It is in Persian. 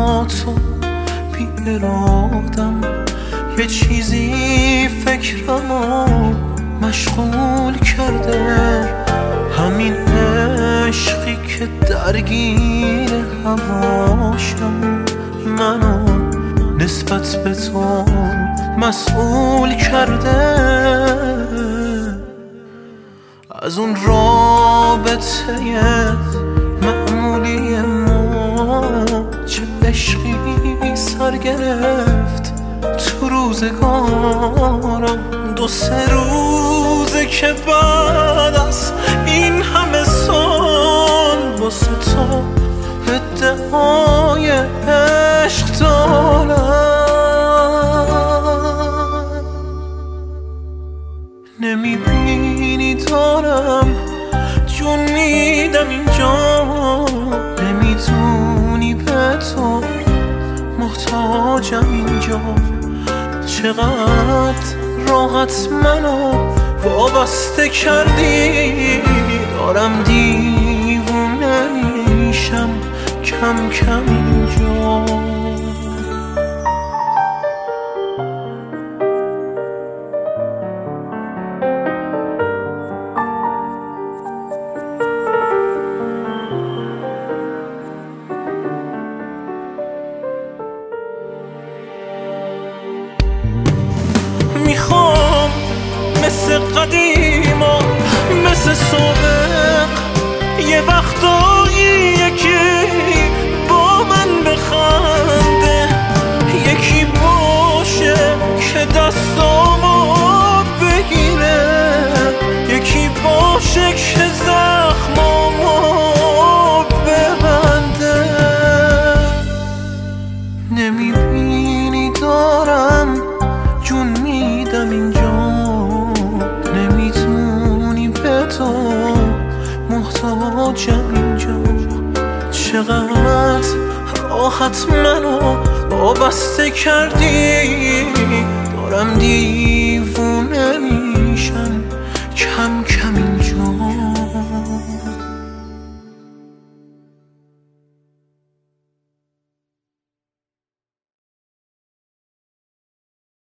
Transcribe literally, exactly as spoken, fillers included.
با تو بی ارادم، یه چیزی فکرمو مشغول کرده، همین عشقی که درگیر هواشم، منو نسبت به تو مسئول کرده. از اون رابطه معمولی ما چه عشقی سر گرفت تو روزگارم. دو سه روزه که بعد از این همه سال واسه تو ادعای عشق دارم. نمیبینی دارم جون میدم اینجا، نمیدونی به تو محتاجم اینجا. چقدر راحت منو وابسته کردی، دارم دیوونه میشم کم کم اینجا. میخوام مثل قدیما، مثل سابق، یه وقتایی یکی با من بخنده، یکی باشه که دستامو بگیره، یکی باشه که زخمامو ببنده. نمیبینی دارم جون میدم اینجا، نمیتونی به تو محتاجم اینجا. چقدر راحت منو وابسته کردی، دارم دی